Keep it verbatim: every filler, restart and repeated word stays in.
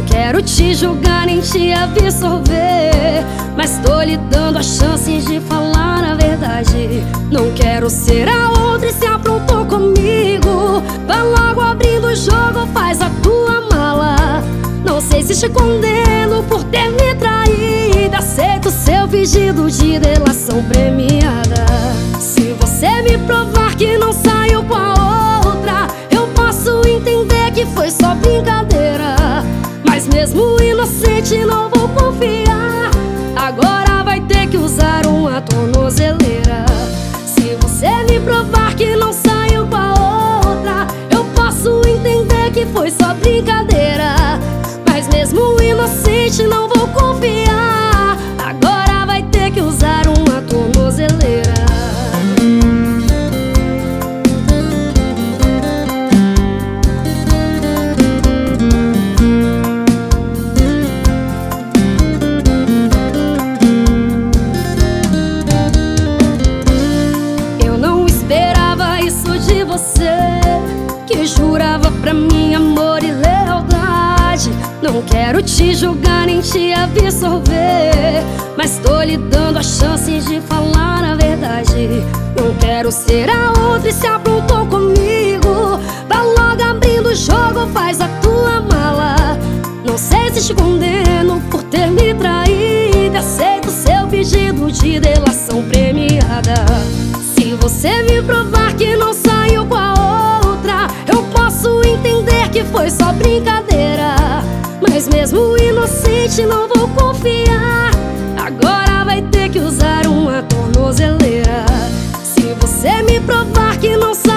quero te julgar nem te absorver, mas tô lhe dando a chance de falar a verdade. Não quero ser a outra e se aprontou comigo. Vai logo abrindo o jogo, faz a tua mala. Não sei se te condeno por ter me traído. Aceito seu pedido de delação premiada. Se você me provar que não saiu com a outra, eu posso entender que foi só brincadeira, mas mesmo inocente não vou confiar. Agora vai ter que usar uma tornozeleira. Se você me provar que não saiu com a outra, eu posso entender que foi só brincadeira, mas mesmo inocente não vou confiar. Agora vai ter que usar uma tornozeleira. Que jurava pra mim amor e lealdade. Não quero te julgar nem te absorver, mas tô lhe dando a chance de falar a verdade. Não quero ser a outra e se aprontou comigo. Vai logo abrindo o jogo, faz a tua mala. Não sei se te condeno por ter me traído. Aceito seu pedido de delação premiada. Se você me provar que não saiu com a outra, eu posso entender que foi só brincadeira, mas mesmo inocente não vou confiar. Agora vai ter que usar uma tornozeleira. Se você me provar que não saiu